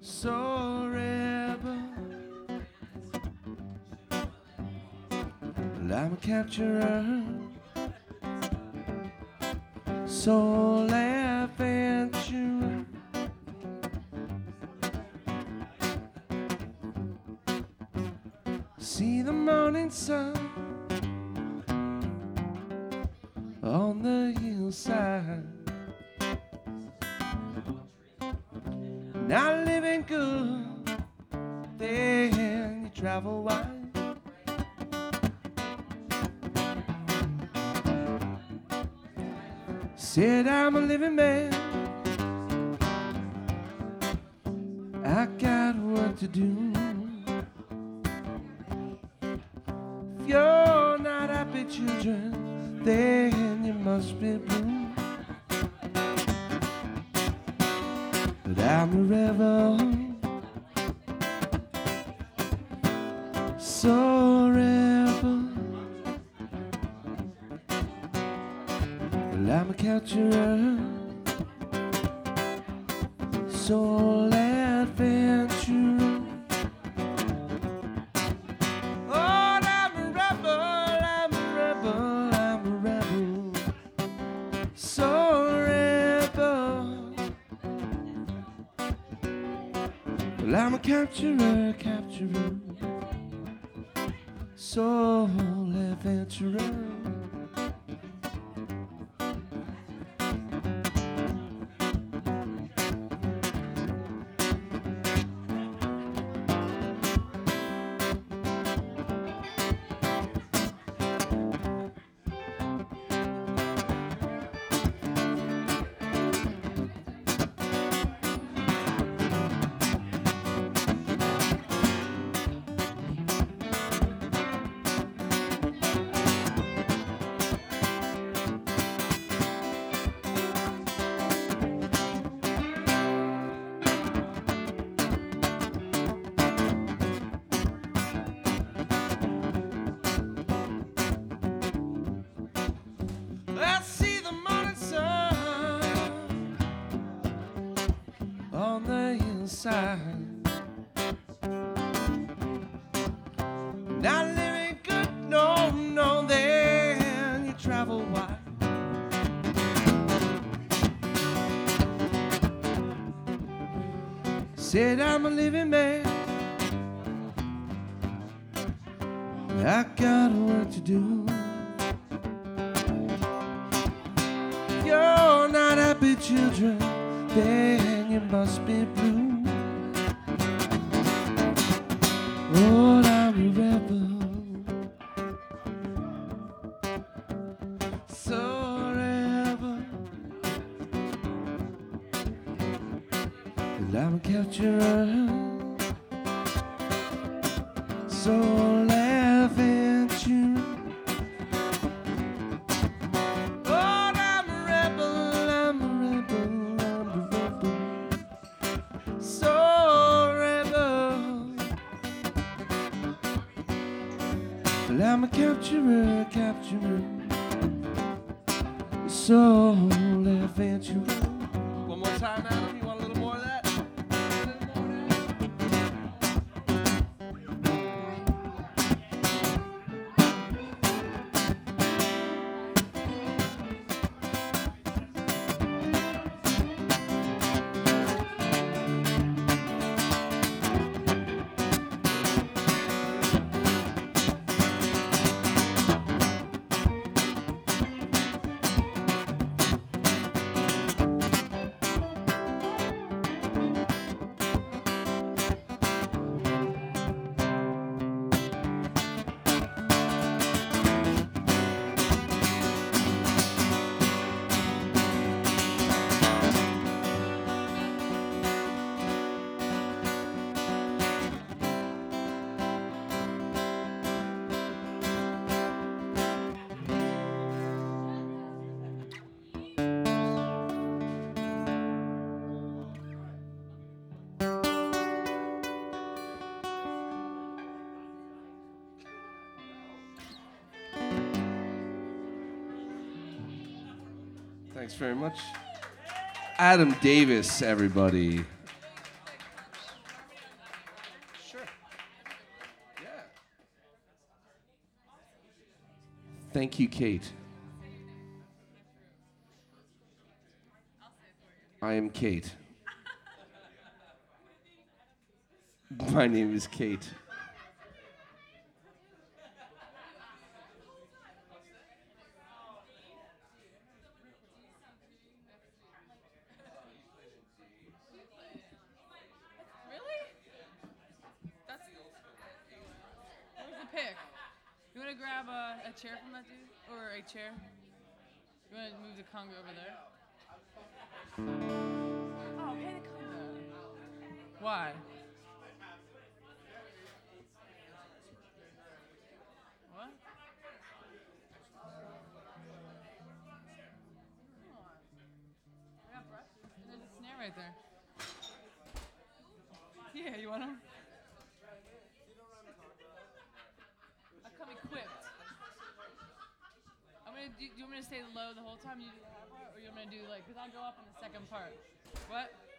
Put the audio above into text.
So rebel, I'm a capturer, soul adventurer. See the morning sun on the hillside. Not living good, then you travel wide. Said I'm a living man, I got work to do. If you're not happy children, then you must be blue. But I'm a rebel, so rebel. Well, I'm a capturer, soul adventurer. Oh, I'm a rebel, I'm a rebel, I'm a rebel, so rebel. Well, I'm a capturer, capturer, soul adventurer. I see the morning sun on the hillside. Not living good, no, no, then you travel wide. Said I'm a living man, I got work to do. You're not happy children, then you must be blue. Oh, I'm a rebel, so rebel. Well, I'm a capturer, soul adventurer. Well, I'm a capturer, capturer, soul adventurer. One more time, Adam. You want a little more of that? Thanks very much. Adam Davis, everybody. Thank you, Kate. I am Kate. My name is Kate. Really? That's. Where's the pick? You want to grab a chair from that dude? Or a chair? You want to move the conga over there? Oh, pay the conga. Why? What? Come on. I got brushes. And there's a snare right there. Yeah, you want them? I come equipped. Do you want me to stay low the whole time you do the high part? Or you want me to do like, because I'll go up in the second part. What?